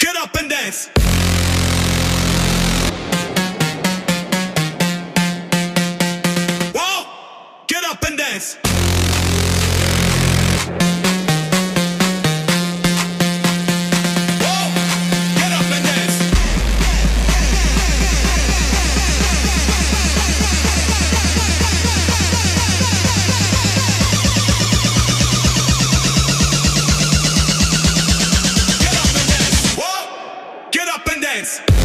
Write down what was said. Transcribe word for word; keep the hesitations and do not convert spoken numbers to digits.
Get up and dance. Whoa, get up and dance. Whoa, get up and dance. Get up and dance. Whoa, get up and dance.